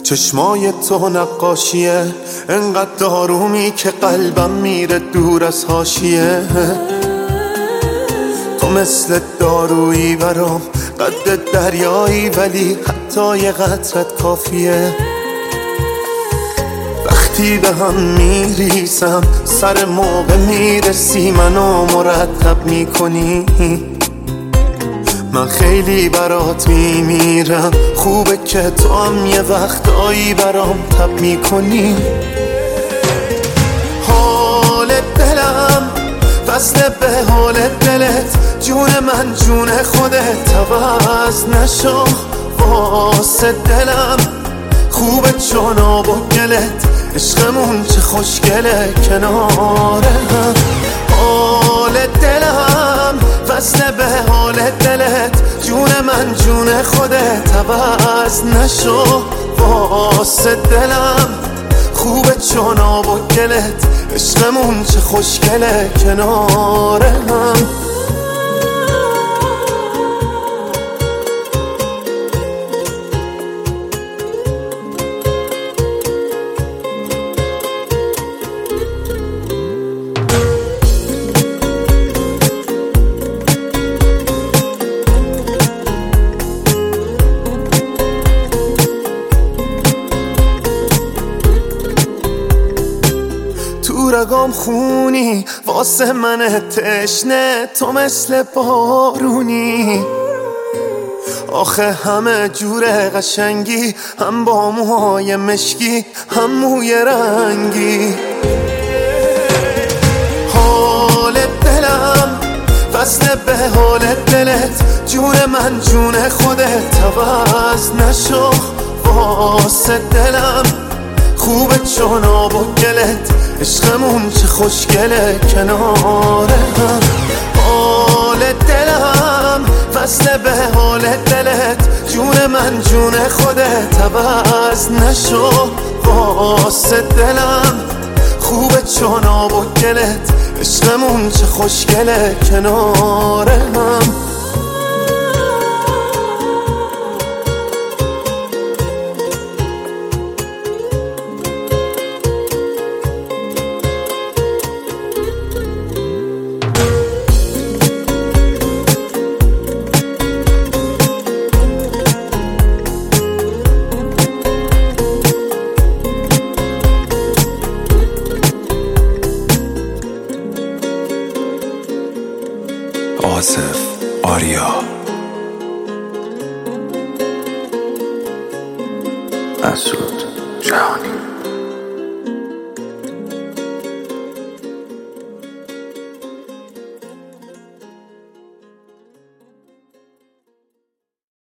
چشمای تو نقاشیه، انقدر آرومی که قلبم میره دور از حاشیه. تو مثل دارویی برام، قد دریایی ولی حتی یه قطرت کافیه. وقتی به هم میریسم سر موقع میرسی، منو مرتب میکنی. من خیلی برات میمیرم، خوبه که تو هم یه وقتایی برام تب میکنی. حال دلم وصله به حال دلت، جون من جون خودت، عوض نشو واسه دلم. خوبه چون آب و گلت، عشقمون چه خوشگله کنار هم. حال دلم وصله به حال دلت، جون من جون خودت، عوض نشو واسه دلم. خوبه چون آب و گلت، عشقمون چه خوشگله کنار هم. رگام خونی واسه من تشنه، تو مثل بارونی. آخه همه جور قشنگی، هم با موهای مشکی هم موی رنگی. حال دلم وصله به حال دلت، جون من جون خودت، عوض نشو واسه دلم. خوبه چون آب و گلت، عشقمون چه خوشگله کنار هم. حال دلم وصله به حال دلت، جون من جون خودت، عوض نشو واسه دلم. خوبه چون آب و گلت، عشقمون چه خوشگله کنار هم. آصف آریا مسعود جهانی.